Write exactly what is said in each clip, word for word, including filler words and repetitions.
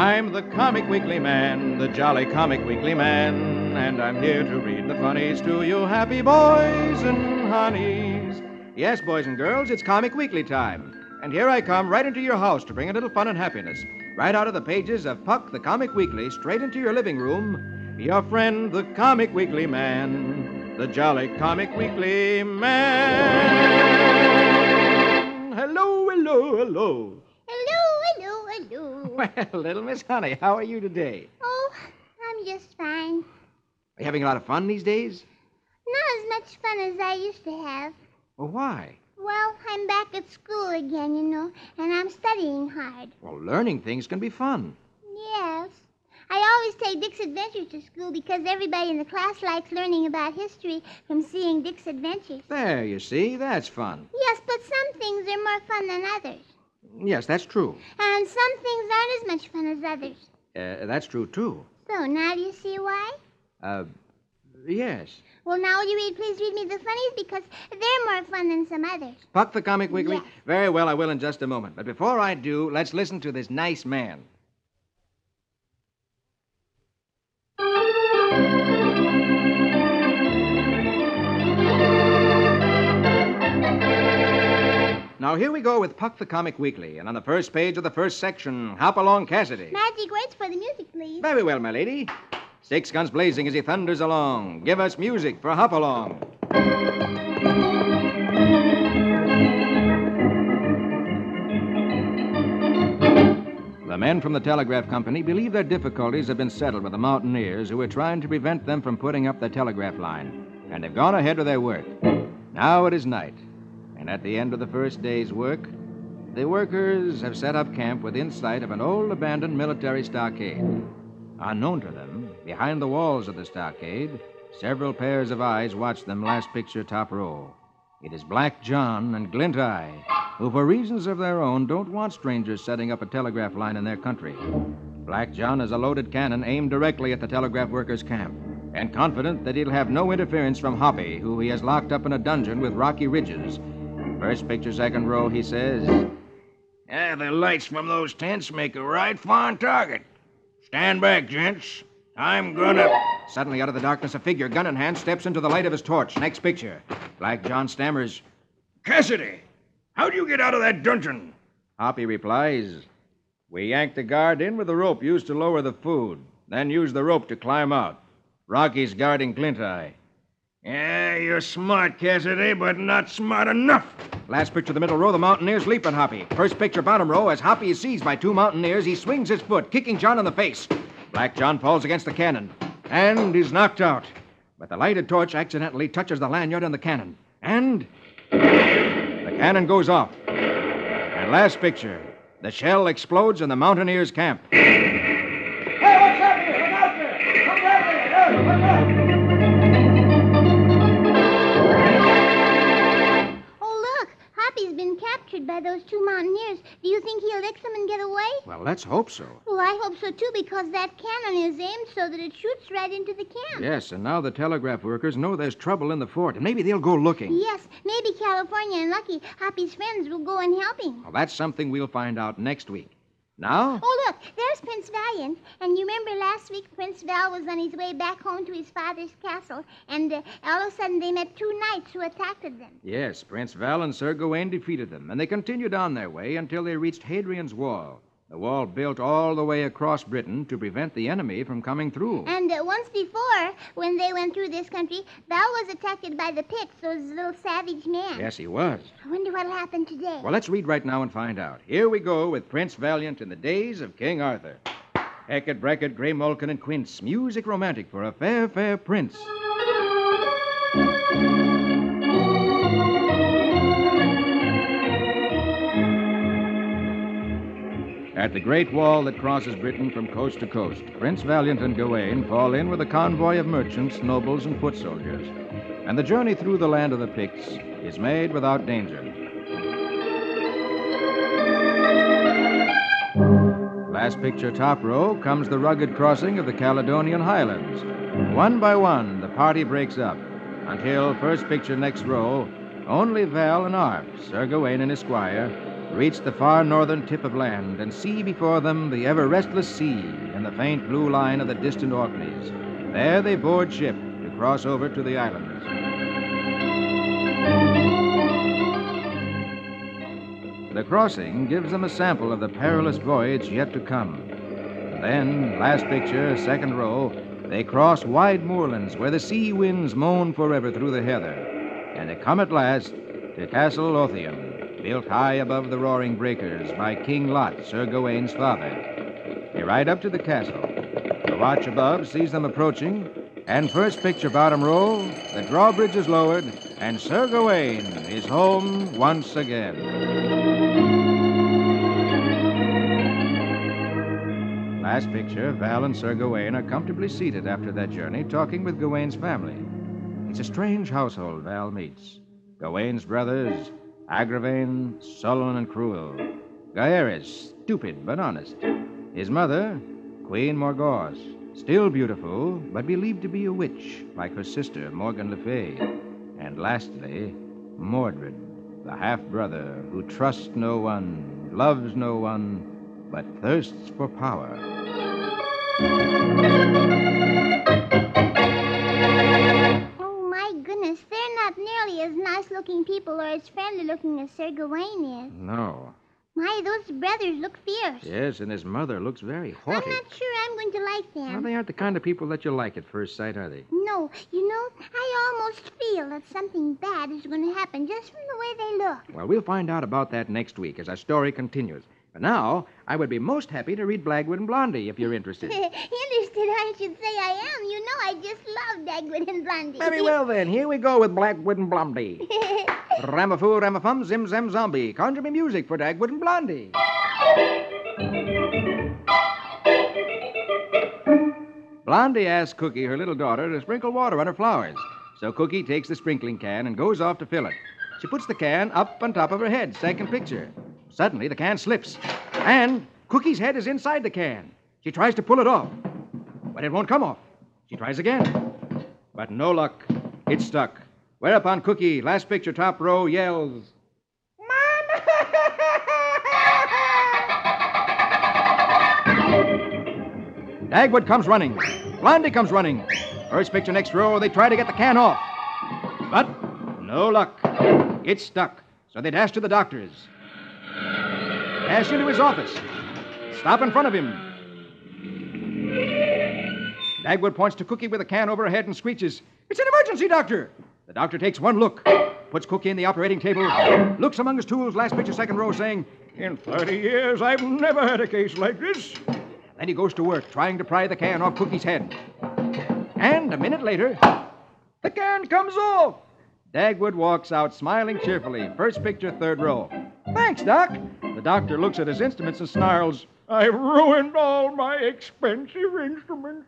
I'm the Comic Weekly Man, the jolly Comic Weekly Man, and I'm here to read the funnies to you happy boys and honeys. Yes, boys and girls, it's Comic Weekly time. And here I come right into your house to bring a little fun and happiness. Right out of the pages of Puck the Comic Weekly, straight into your living room. Your friend, the Comic Weekly Man, the jolly Comic Weekly Man. Hello, hello, hello. Hello, hello, hello. Well, little Miss Honey, how are you today? Oh, I'm just fine. Are you having a lot of fun these days? Not as much fun as I used to have. Well, why? Well, I'm back at school again, you know, and I'm studying hard. Well, learning things can be fun. Yes. I always take Dick's Adventures to school because everybody in the class likes learning about history from seeing Dick's Adventures. There, you see, that's fun. Yes, but some things are more fun than others. Yes, that's true. And some things aren't as much fun as others. Uh, that's true, too. So, now do you see why? Uh, yes. Well, now will you read, please read me the funnies because they're more fun than some others. Puck the Comic Weekly? Yes. Very well, I will in just a moment. But before I do, let's listen to this nice man. Now, here we go with Puck the Comic Weekly, and on the first page of the first section, Hop Along Cassidy. Magic words for the music, please. Very well, my lady. Six guns blazing as he thunders along. Give us music for Hop Along. The men from the telegraph company believe their difficulties have been settled with the mountaineers who are trying to prevent them from putting up the telegraph line, and they've gone ahead with their work. Now it is night. And at the end of the first day's work, the workers have set up camp within sight of an old abandoned military stockade. Unknown to them, behind the walls of the stockade, several pairs of eyes watch them last picture top row. It is Black John and Glint Eye, who for reasons of their own don't want strangers setting up a telegraph line in their country. Black John has a loaded cannon aimed directly at the telegraph workers' camp, and confident that he'll have no interference from Hoppy, who he has locked up in a dungeon with rocky ridges. First picture, second row, he says. Yeah, the lights from those tents make a right fine target. Stand back, gents. I'm gonna... Suddenly, out of the darkness, a figure, gun in hand, steps into the light of his torch. Next picture. Black John stammers. Cassidy, how'd you get out of that dungeon? Hoppy replies. We yanked the guard in with the rope used to lower the food, then used the rope to climb out. Rocky's guarding Glint Eye. Yeah, you're smart, Cassidy, but not smart enough. Last picture, the middle row, the Mountaineers leap at Hoppy. First picture, bottom row, as Hoppy is seized by two Mountaineers, he swings his foot, kicking John in the face. Black John falls against the cannon and is knocked out. But the lighted torch accidentally touches the lanyard on the cannon. And the cannon goes off. And last picture, the shell explodes in the Mountaineers' camp. Hey, what's happening? Come out there! Come down there! Hey, what's up? Hoppy's been captured by those two Mountaineers. Do you think he'll lick them and get away? Well, let's hope so. Well, I hope so, too, because that cannon is aimed so that it shoots right into the camp. Yes, and now the telegraph workers know there's trouble in the fort, and maybe they'll go looking. Yes, maybe California and Lucky, Hoppy's friends, will go and help him. Well, that's something we'll find out next week. Now? Oh, look, there's Prince Valiant. And you remember last week Prince Val was on his way back home to his father's castle, and uh, all of a sudden they met two knights who attacked them. Yes, Prince Val and Sir Gawain defeated them, and they continued on their way until they reached Hadrian's Wall, the wall built all the way across Britain to prevent the enemy from coming through. And uh, once before, when they went through this country, Val was attacked by the Picts, those little savage men. Yes, he was. I wonder what'll happen today. Well, let's read right now and find out. Here we go with Prince Valiant in the days of King Arthur. Hackett, Brackett, Grey Mulkin, and Quince. Music romantic for a fair, fair prince. At the great wall that crosses Britain from coast to coast, Prince Valiant and Gawain fall in with a convoy of merchants, nobles, and foot soldiers. And the journey through the land of the Picts is made without danger. Last picture, top row, comes the rugged crossing of the Caledonian Highlands. One by one, the party breaks up, until, first picture, next row, only Val and Arp, Sir Gawain and his squire, reach the far northern tip of land and see before them the ever-restless sea and the faint blue line of the distant Orkneys. There they board ship to cross over to the islands. The crossing gives them a sample of the perilous voyage yet to come. Then, last picture, second row, they cross wide moorlands where the sea winds moan forever through the heather. And they come at last to Castle Lothian, built high above the roaring breakers by King Lot, Sir Gawaine's father. They ride up to the castle. The watch above sees them approaching, and first picture bottom row, the drawbridge is lowered, and Sir Gawaine is home once again. Last picture, Val and Sir Gawaine are comfortably seated after that journey, talking with Gawaine's family. It's a strange household Val meets. Gawaine's brothers, Agravain, sullen and cruel. Gaeris, stupid but honest. His mother, Queen Morgause, still beautiful, but believed to be a witch, like her sister, Morgan Le Fay. And lastly, Mordred, the half-brother who trusts no one, loves no one, but thirsts for power. Oh, my goodness. They're not nearly as nice-looking people or as friendly-looking as Sir Gawaine is. No. My, those brothers look fierce. Yes, and his mother looks very haughty. I'm not sure I'm going to like them. Well, they aren't the kind of people that you like at first sight, are they? No. You know, I almost feel that something bad is going to happen just from the way they look. Well, we'll find out about that next week as our story continues. But now, I would be most happy to read Blackwood and Blondie if you're interested. Interested, I should say I am. You know I just love Dagwood and Blondie. Very well, then. Here we go with Blackwood and Blondie. Ramafoo, ramafum, zim, zam, zombie. Conjure me music for Dagwood and Blondie. Blondie asks Cookie, her little daughter, to sprinkle water on her flowers. So Cookie takes the sprinkling can and goes off to fill it. She puts the can up on top of her head, second picture. Suddenly, the can slips, and Cookie's head is inside the can. She tries to pull it off, but it won't come off. She tries again, but no luck. It's stuck. Whereupon Cookie, last picture, top row, yells, "Mama!" Dagwood comes running. Blondie comes running. First picture, next row, they try to get the can off, but no luck. It's stuck, so they dash to the doctor's. Dash into his office. Stop in front of him. Dagwood points to Cookie with a can over her head and screeches, "It's an emergency, doctor!" The doctor takes one look, puts Cookie in the operating table, looks among his tools, last picture, second row, saying, In thirty years, I've never had a case like this. Then he goes to work, trying to pry the can off Cookie's head. And a minute later, the can comes off. Dagwood walks out, smiling cheerfully. First picture, third row. "Thanks, Doc." The doctor looks at his instruments and snarls, I've ruined all my expensive instruments.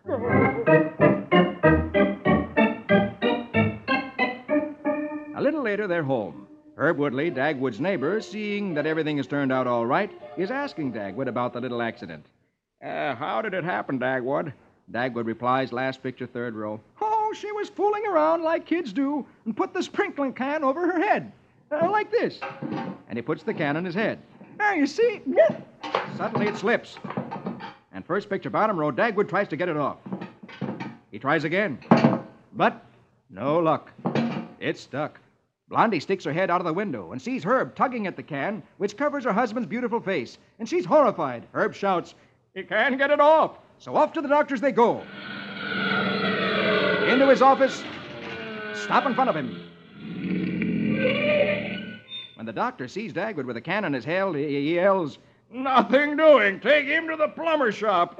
A little later, they're home. Herb Woodley, Dagwood's neighbor, seeing that everything has turned out all right, is asking Dagwood about the little accident. Uh, how did it happen, Dagwood? Dagwood replies, last picture, third row. "Oh, she was fooling around like kids do and put the sprinkling can over her head. Uh, like this." And he puts the can on his head. "There, you see?" Suddenly it slips. And first picture, bottom row, Dagwood tries to get it off. He tries again. But no luck. It's stuck. Blondie sticks her head out of the window and sees Herb tugging at the can, which covers her husband's beautiful face. And she's horrified. Herb shouts, "He can't get it off." So off to the doctor's they go. Into his office. Stop in front of him. When the doctor sees Dagwood with a can in his hand, he yells, Nothing doing. Take him to the plumber shop.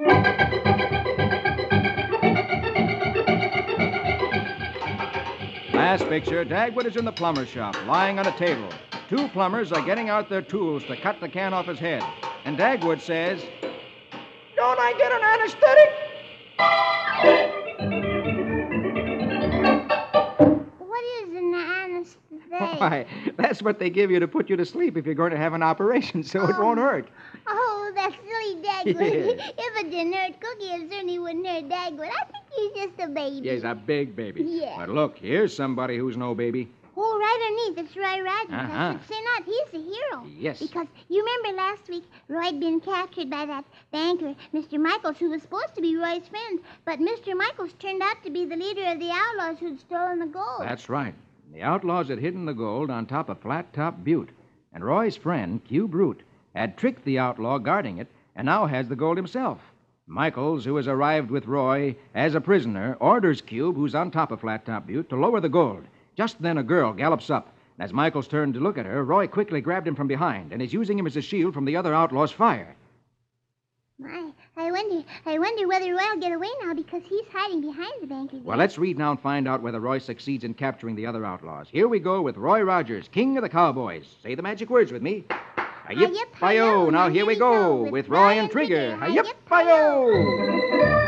Last picture, Dagwood is in the plumber shop, lying on a table. Two plumbers are getting out their tools to cut the can off his head. And Dagwood says, "Don't I get an anesthetic?" What is an anesthetic? Why, that's what they give you to put you to sleep if you're going to have an operation, so it won't hurt. Oh, that silly Dagwood. Yes. If it didn't hurt Cookie, it certainly wouldn't hurt Dagwood. I think he's just a baby. He's a big baby. Yeah. But look, here's somebody who's no baby. Oh, Oh, right underneath. It's Roy Rogers. Uh-huh. That's it. Not. He's the hero. Yes. Because you remember last week, Roy'd been captured by that banker, Mister Michaels, who was supposed to be Roy's friend. But Mister Michaels turned out to be the leader of the outlaws who'd stolen the gold. That's right. The outlaws had hidden the gold on top of Flat Top Butte. And Roy's friend, Cube Root, had tricked the outlaw guarding it and now has the gold himself. Michaels, who has arrived with Roy as a prisoner, orders Cube, who's on top of Flat Top Butte, to lower the gold. Just then a girl gallops up. And as Michaels turned to look at her, Roy quickly grabbed him from behind and is using him as a shield from the other outlaw's fire. My, I wonder, I wonder whether Roy'll get away now because he's hiding behind the banker. Well, let's read now and find out whether Roy succeeds in capturing the other outlaws. Here we go with Roy Rogers, King of the Cowboys. Say the magic words with me. Hi-yip, Hi-yip-hi-yo. Now here we go with Roy and Trigger. Hi-yip-hi-yo.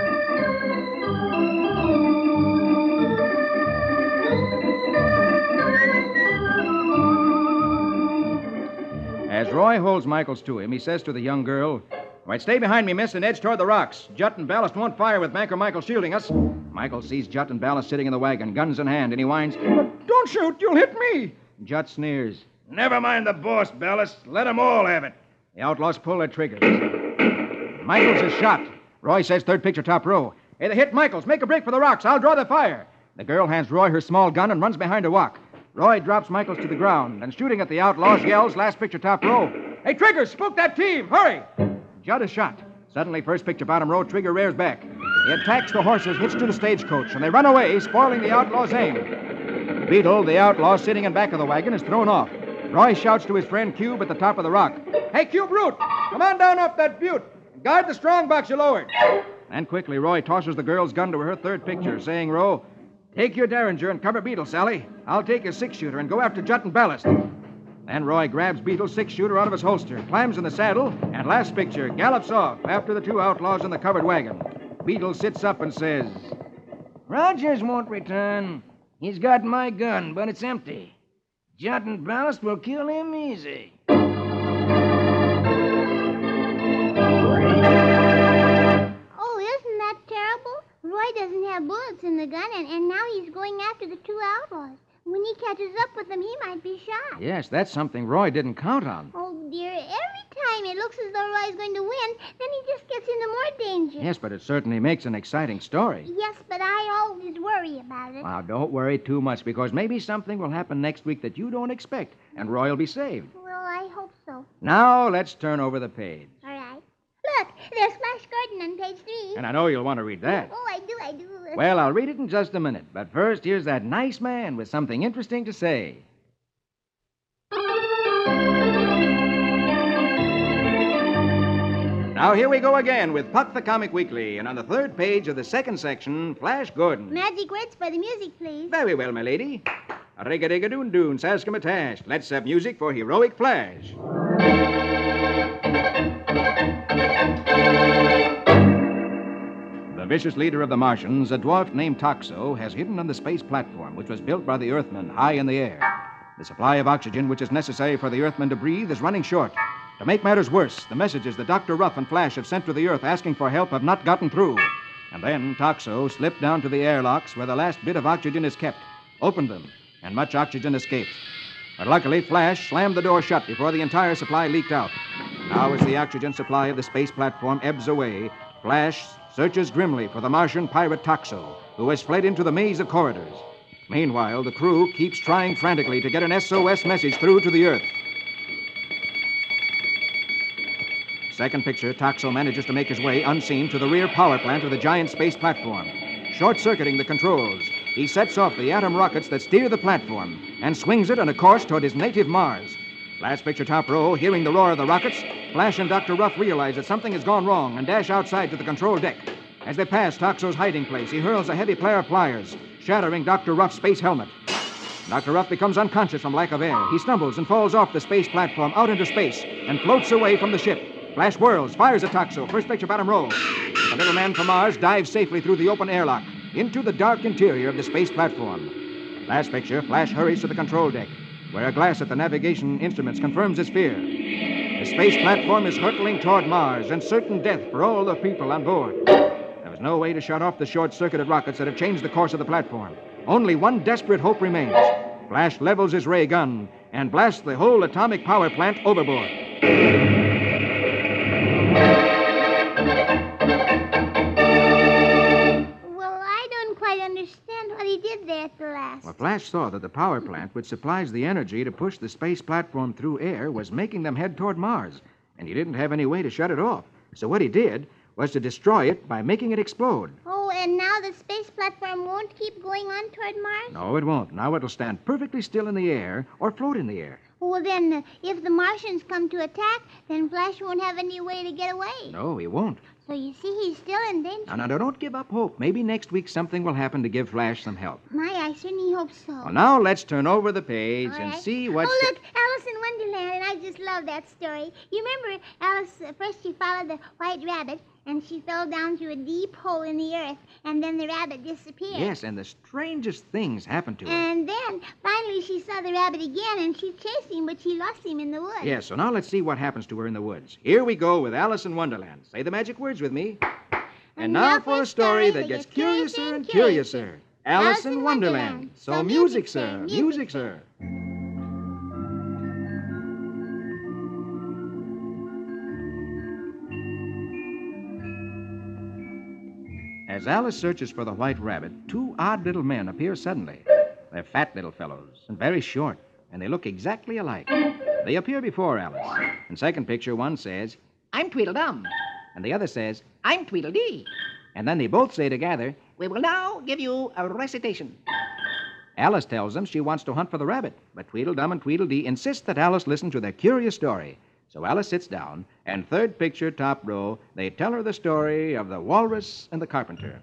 As Roy holds Michaels to him, he says to the young girl, "All right, stay behind me, miss, and edge toward the rocks. Jutt and Ballast won't fire with Banker Michael shielding us." Michael sees Jutt and Ballast sitting in the wagon, guns in hand, and he whines, "Don't shoot, you'll hit me." Jutt sneers. Never mind the boss, Ballast. Let 'em all have it. The outlaws pull their triggers. Michaels is shot. Roy says, third picture, top row, "Hey, they hit Michaels. Make a break for the rocks. I'll draw the fire." The girl hands Roy her small gun and runs behind a rock. Roy drops Michaels to the ground and, shooting at the outlaws, yells, last picture, top row, "Hey, Trigger, spook that team. Hurry!" Judd is shot. Suddenly, first picture, bottom row, Trigger rears back. He attacks the horses, hitched to the stagecoach, and they run away, spoiling the outlaws' aim. Beetle, the outlaw sitting in back of the wagon, is thrown off. Roy shouts to his friend Cube at the top of the rock, "Hey, Cube Root, come on down off that butte. Guard the strong box you lowered." And quickly, Roy tosses the girl's gun to her third picture, saying, "Row, take your Derringer and cover Beetle, Sally. I'll take your six-shooter and go after Jutt and Ballast." Then Roy grabs Beetle's six-shooter out of his holster, climbs in the saddle, and last picture, gallops off after the two outlaws in the covered wagon. Beetle sits up and says, "Rogers won't return. He's got my gun, but it's empty. Jutt and Ballast will kill him easy." Oh, isn't that terrible? Roy doesn't have bullets in the gun, and, and now he's going after the two outlaws. When he catches up with them, he might be shot. Yes, that's something Roy didn't count on. Oh, dear. Every time it looks as though Roy's going to win, then he just gets into more danger. Yes, but it certainly makes an exciting story. Yes, but I always worry about it. Now, don't worry too much, because maybe something will happen next week that you don't expect, and Roy will be saved. Well, I hope so. Now, let's turn over the page. All right. Look, there's Flash Gordon on page three. And I know you'll want to read that. Oh, I do, I do. Well, I'll read it in just a minute, but first, here's that nice man with something interesting to say. Now, here we go again with Puck the Comic Weekly, and on the third page of the second section, Flash Gordon. Magic words for the music, please. Very well, my lady. Rig-a-dig-a-doon-doon, saskimatash. Let's have music for Heroic Flash. The vicious leader of the Martians, a dwarf named Toxo, has hidden on the space platform, which was built by the Earthmen high in the air. The supply of oxygen, which is necessary for the Earthmen to breathe, is running short. To make matters worse, the messages that Doctor Ruff and Flash have sent to the Earth asking for help have not gotten through. And then Toxo slipped down to the airlocks where the last bit of oxygen is kept, opened them, and much oxygen escaped. But luckily, Flash slammed the door shut before the entire supply leaked out. Now, as the oxygen supply of the space platform ebbs away, Flash searches grimly for the Martian pirate Toxo, who has fled into the maze of corridors. Meanwhile, the crew keeps trying frantically to get an S O S message through to the Earth. Second picture, Toxo manages to make his way unseen to the rear power plant of the giant space platform. Short-circuiting the controls, he sets off the atom rockets that steer the platform and swings it on a course toward his native Mars. Last picture, top row, hearing the roar of the rockets, Flash and Doctor Ruff realize that something has gone wrong and dash outside to the control deck. As they pass Toxo's hiding place, he hurls a heavy pair of pliers, shattering Doctor Ruff's space helmet. Doctor Ruff becomes unconscious from lack of air. He stumbles and falls off the space platform out into space and floats away from the ship. Flash whirls, fires at Toxo, first picture, bottom row. The little man from Mars dives safely through the open airlock into the dark interior of the space platform. Last picture, Flash hurries to the control deck, where a glass at the navigation instruments confirms his fear. The space platform is hurtling toward Mars and certain death for all the people on board. There was no way to shut off the short-circuited rockets that have changed the course of the platform. Only one desperate hope remains. Flash levels his ray gun and blasts the whole atomic power plant overboard. Well, I don't quite understand what he did there at the last. Well, Flash saw that the power plant, which supplies the energy to push the space platform through air, was making them head toward Mars, and he didn't have any way to shut it off. So what he did was to destroy it by making it explode. Oh, and now the space platform won't keep going on toward Mars? No, it won't. Now it'll stand perfectly still in the air or float in the air. Well, then, uh, if the Martians come to attack, then Flash won't have any way to get away. No, he won't. So you see, he's still in danger. Now, now, don't give up hope. Maybe next week something will happen to give Flash some help. My, I certainly hope so. Well, now let's turn over the page All and right. see what's... Oh, the- look, Alice in Wonderland, and I just love that story. You remember, Alice, uh, first she followed the white rabbit, and she fell down through a deep hole in the earth, and then the rabbit disappeared. Yes, and the strangest things happened to her. And then, finally, she saw the rabbit again, and she chased him, but she lost him in the woods. Yes, so now let's see what happens to her in the woods. Here we go with Alice in Wonderland. Say the magic words with me. And now for a story that gets curiouser and curiouser. Alice in Wonderland. So music, sir. Music, sir. As Alice searches for the white rabbit, two odd little men appear suddenly. They're fat little fellows and very short, and they look exactly alike. They appear before Alice. In second picture, one says, I'm Tweedledum. and the other says, I'm Tweedledee. and then they both say together, We will now give you a recitation. Alice tells them she wants to hunt for the rabbit, but Tweedledum and Tweedledee insist that Alice listen to their curious story. So Alice sits down, and third picture, top row, they tell her the story of the walrus and the carpenter.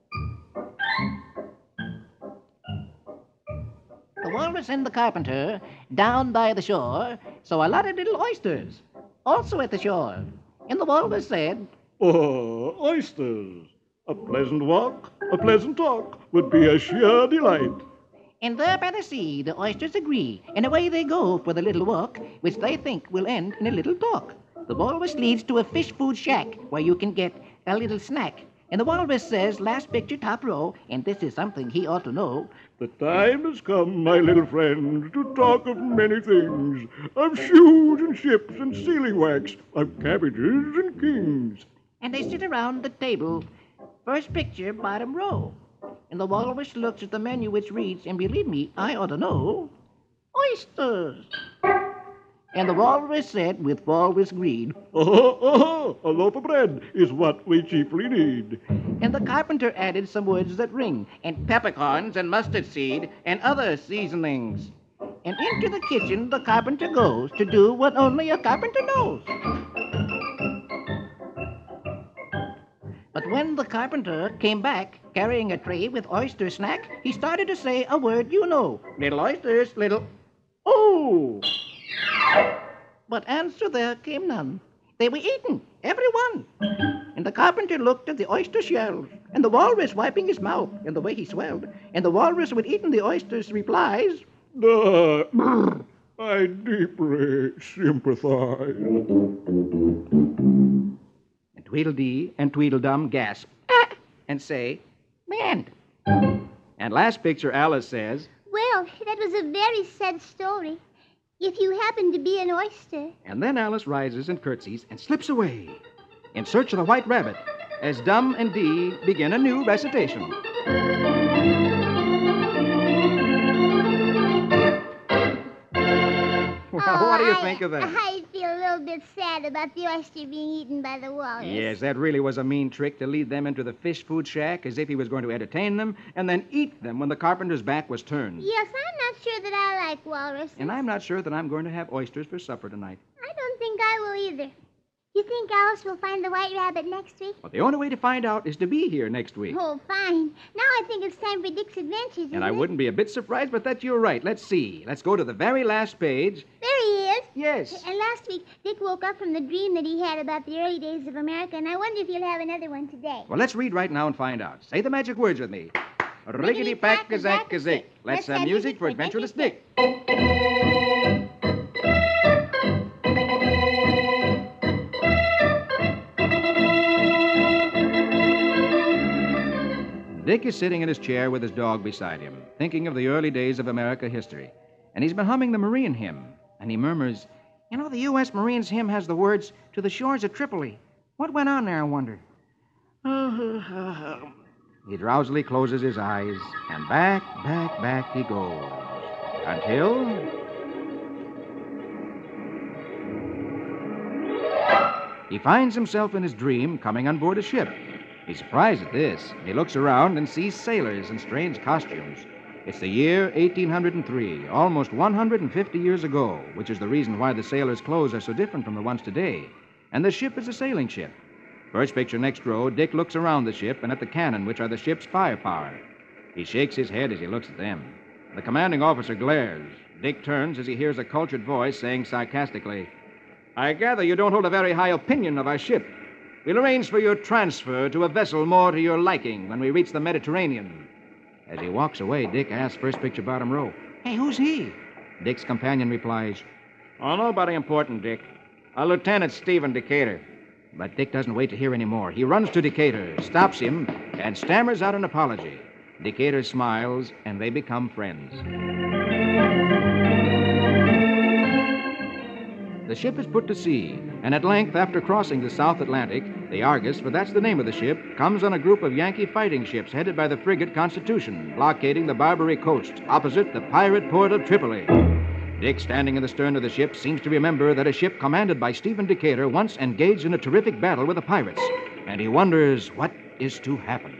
The walrus and the carpenter, down by the shore, saw a lot of little oysters, also at the shore. And the walrus said, Oh, oysters. A pleasant walk, a pleasant talk would be a sheer delight. And there by the sea the oysters agree, and away they go for the little walk, which they think will end in a little talk. The walrus leads to a fish food shack, where you can get a little snack. And the walrus says, last picture, top row, and this is something he ought to know, The time has come, my little friend, to talk of many things. Of shoes and ships and sealing wax, of cabbages and kings. and they sit around the table, first picture, bottom row. And the walrus looks at the menu which reads, and believe me, I ought to know, oysters. And the walrus said, with walrus greed, Oh, oh, a loaf of bread is what we chiefly need. and the carpenter added some words that ring, and peppercorns and mustard seed and other seasonings. And into the kitchen the carpenter goes to do what only a carpenter knows. But when the carpenter came back carrying a tray with oyster snack, he started to say a word you know. Little oysters, little... Oh! But answer there came none. They were eaten, every one. And the carpenter looked at the oyster shells, and the walrus wiping his mouth, and the way he swelled, and the walrus who had eaten the oysters replies, Ah, brr, I deeply sympathize. And Tweedledee and Tweedledum gasp "Ah," and say, the end. and last picture, Alice says, Well, that was a very sad story. If you happen to be an oyster. and then Alice rises and curtsies and slips away in search of the white rabbit as Dum and Dee begin a new recitation. Well, Oh, what do you I- think of that? I feel a little bit sad about the oyster being eaten by the walrus. Yes, that really was a mean trick to lead them into the fish food shack as if he was going to entertain them and then eat them when the carpenter's back was turned. Yes, I'm not sure that I like walrus. And I'm not sure that I'm going to have oysters for supper tonight. I don't think I will either. You think Alice will find the white rabbit next week? But the only way to find out is to be here next week. Oh, fine. Now I think it's time for Dick's Adventures. And I isn't it? wouldn't be a bit surprised but that you're right. Let's see. Let's go to the very last page. There he is. Yes. And last week, Dick woke up from the dream that he had about the early days of America, and I wonder if he'll have another one today. Well, let's read right now and find out. Say the magic words with me. Riggedy pack a zack a zick. Let's have music for Adventurous Dick. Dick is sitting in his chair with his dog beside him, thinking of the early days of America history. And he's been humming the Marine hymn. And he murmurs, "You know, the U S Marines hymn has the words, 'To the shores of Tripoli.' What went on there, I wonder?" He drowsily closes his eyes, and back, back, back he goes. Until... he finds himself in his dream coming on board a ship. He's surprised at this. He looks around and sees sailors in strange costumes. It's the year eighteen oh three, almost one hundred fifty years ago, which is the reason why the sailors' clothes are so different from the ones today. And the ship is a sailing ship. First picture next row, Dick looks around the ship and at the cannon, which are the ship's firepower. He shakes his head as he looks at them. The commanding officer glares. Dick turns as he hears a cultured voice saying sarcastically, "I gather you don't hold a very high opinion of our ship. We'll arrange for your transfer to a vessel more to your liking when we reach the Mediterranean." As he walks away, Dick asks first picture bottom row, "Hey, who's he?" Dick's companion replies, "Oh, nobody important, Dick. A Lieutenant Stephen Decatur." But Dick doesn't wait to hear any more. He runs to Decatur, stops him, and stammers out an apology. Decatur smiles, and they become friends. The ship is put to sea, and at length, after crossing the South Atlantic, the Argus, for that's the name of the ship, comes on a group of Yankee fighting ships headed by the frigate Constitution, blockading the Barbary coast, opposite the pirate port of Tripoli. Dick, standing in the stern of the ship, seems to remember that a ship commanded by Stephen Decatur once engaged in a terrific battle with the pirates, and he wonders what is to happen.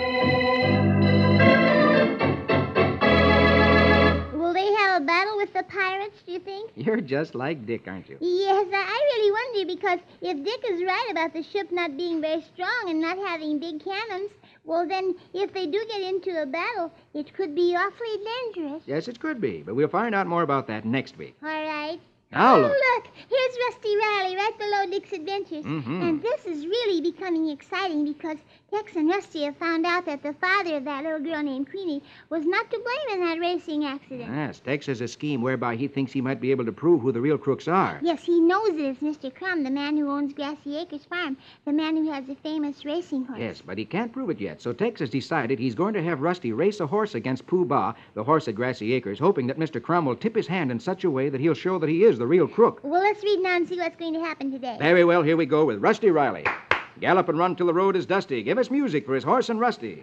Will they have a battle with the pirates, do you think? You're just like Dick, aren't you? Yes, I I really wonder, because if Dick is right about the ship not being very strong and not having big cannons, well, then, if they do get into a battle, it could be awfully dangerous. Yes, it could be, but we'll find out more about that next week. All right. Now oh, look. look. Here's Rusty Riley right below Dick's Adventures. Mm-hmm. And this is really becoming exciting because Tex and Rusty have found out that the father of that little girl named Queenie was not to blame in that racing accident. Yes, Tex has a scheme whereby he thinks he might be able to prove who the real crooks are. Yes, he knows it is Mister Crumb, the man who owns Grassy Acres Farm, the man who has the famous racing horse. Yes, but he can't prove it yet, so Tex has decided he's going to have Rusty race a horse against Pooh Bah, the horse at Grassy Acres, hoping that Mister Crumb will tip his hand in such a way that he'll show that he is the real crook. Well, let's read now and see what's going to happen today. Very well, here we go with Rusty Riley. Gallop and run till the road is dusty. Give us music for his horse and Rusty.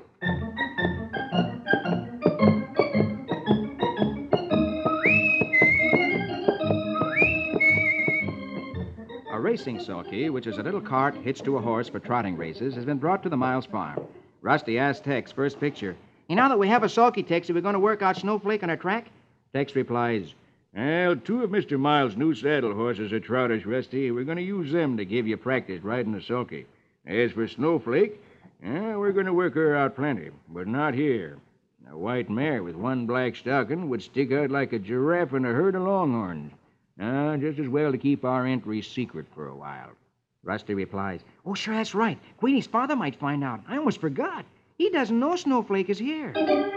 A racing sulky, which is a little cart hitched to a horse for trotting races, has been brought to the Miles farm. Rusty asked Tex, first picture, "You know that we have a sulky, Tex, are we going to work out Snowflake on our track?" Tex replies, Well, two of Mister Miles' new saddle horses are trotters, Rusty. We're going to use them to give you practice riding the sulky. As for Snowflake, eh, we're going to work her out plenty, but not here. A white mare with one black stocking would stick out like a giraffe in a herd of longhorns. Uh, just as well to keep our entry secret for a while. Rusty replies, "Oh, sure, that's right. Queenie's father might find out. I almost forgot. He doesn't know Snowflake is here."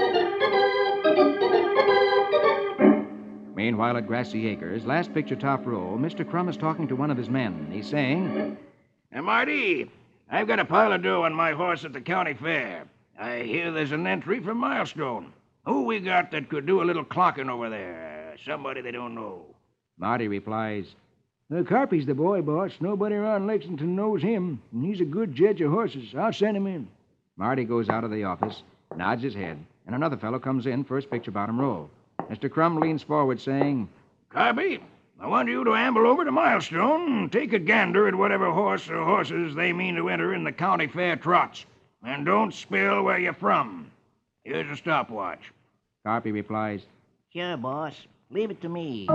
Meanwhile, at Grassy Acres, last picture top row, Mister Crumb is talking to one of his men. He's saying, Hey, Marty, I've got a pile of dough on my horse at the county fair. I hear there's an entry from Milestone. Who we got that could do a little clocking over there? Uh, somebody they don't know. Marty replies, Uh, Carpy's the boy, boss. Nobody around Lexington knows him, and he's a good judge of horses. I'll send him in. Marty goes out of the office, nods his head, and another fellow comes in, first picture bottom row. Mister Crumb leans forward, saying, Carpy, I want you to amble over to Milestone and take a gander at whatever horse or horses they mean to enter in the county fair trots. And don't spill where you're from. Here's a stopwatch. Carpy replies, Sure, boss. Leave it to me.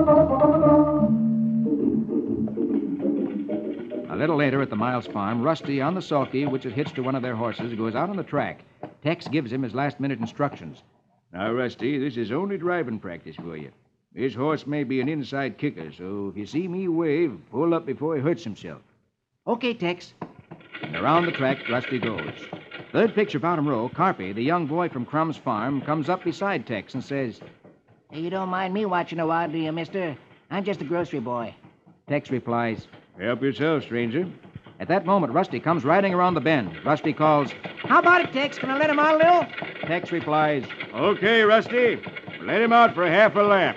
A little later at the Miles farm, Rusty, on the sulky, which is hitched to one of their horses, goes out on the track. Tex gives him his last-minute instructions. Now, Rusty, this is only driving practice for you. This horse may be an inside kicker, so if you see me wave, pull up before he hurts himself. Okay, Tex. And around the track, Rusty goes. Third picture, bottom row, Carpy, the young boy from Crumb's farm, comes up beside Tex and says, Hey, you don't mind me watching a while, do you, mister? I'm just a grocery boy. Tex replies, Help yourself, stranger. At that moment, Rusty comes riding around the bend. Rusty calls, How about it, Tex? Can I let him out a little? Tex replies, Okay, Rusty. Let him out for half a lap.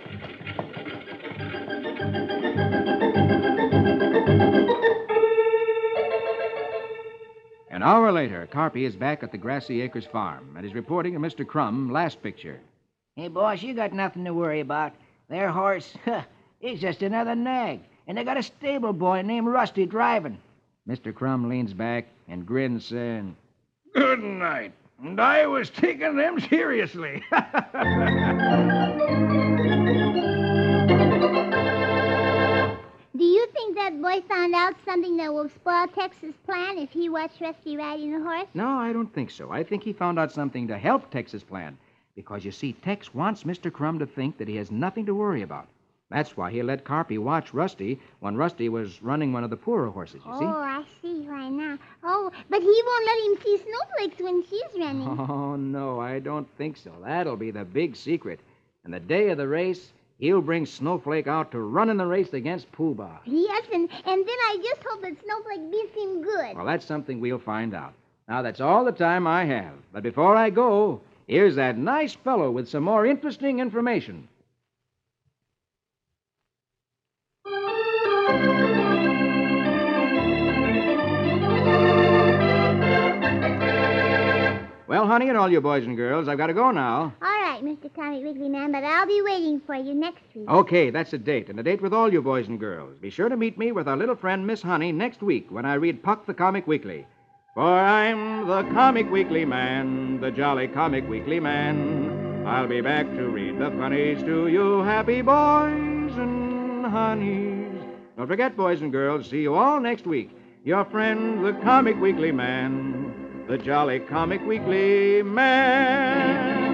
An hour later, Carpy is back at the Grassy Acres farm and is reporting to Mister Crumb last picture. Hey, boss, you got nothing to worry about. Their horse, huh, he's just another nag. And they got a stable boy named Rusty driving. Mister Crumb leans back and grins, saying, Good night. And I was taking them seriously. Do you think that boy found out something that will spoil Tex's plan if he watched Rusty riding the horse? No, I don't think so. I think he found out something to help Tex's plan. Because, you see, Tex wants Mister Crumb to think that he has nothing to worry about. That's why he let Carpy watch Rusty when Rusty was running one of the poorer horses, you see? Oh, I see why now. Oh, but he won't let him see Snowflakes when she's running. Oh, no, I don't think so. That'll be the big secret. And the day of the race, he'll bring Snowflake out to run in the race against Pooh Bah. Yes, and, and then I just hope that Snowflake beats him good. Well, that's something we'll find out. Now, that's all the time I have. But before I go, here's that nice fellow with some more interesting information. Well, honey, and all you boys and girls, I've got to go now. All right, Mister Comic Wiggly Man, but I'll be waiting for you next week. Okay, that's a date, and a date with all you boys and girls. Be sure to meet me with our little friend, Miss Honey, next week when I read Puck the Comic Weekly. For I'm the Comic Weekly Man, the jolly Comic Weekly Man. I'll be back to read the funnies to you happy boys and honeys. Don't forget, boys and girls, see you all next week. Your friend, the Comic Weekly Man, the jolly Comic Weekly Man.